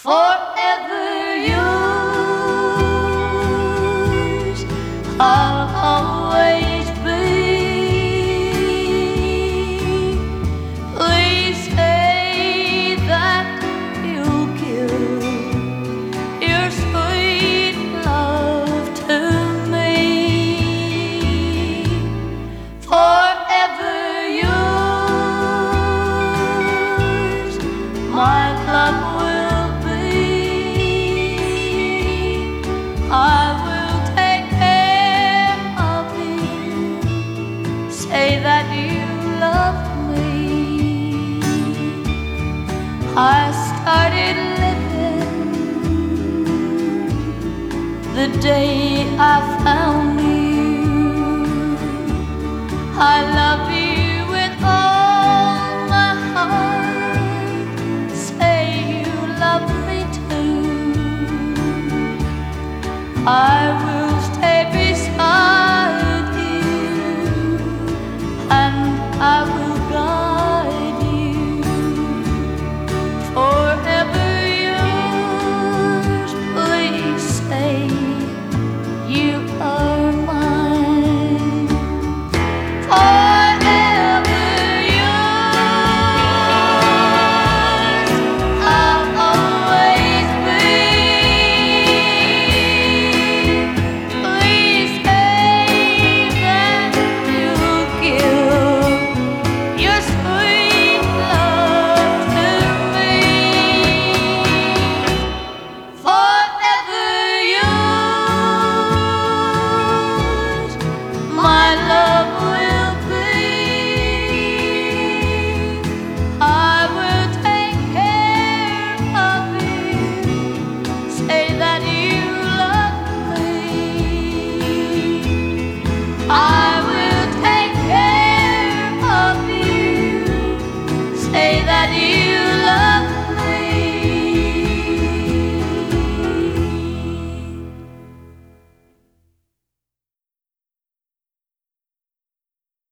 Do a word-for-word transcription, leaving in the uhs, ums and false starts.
forever yours. I'll always be. Please say that you'll give your sweet love to me. Forever yours, my love will be. I will take care of you. Say that you love me. I started living the day I found you. I love you with all my heart. Say you love me too. I will stay beside you, and I will guide you. Forever yours, please say you are mine. Forever yours, I'll always be. Please say that you'll give your sweet love to me. Forever yours, my love will be. I will take care of you. Say that you love me. I will take care of you. Say that you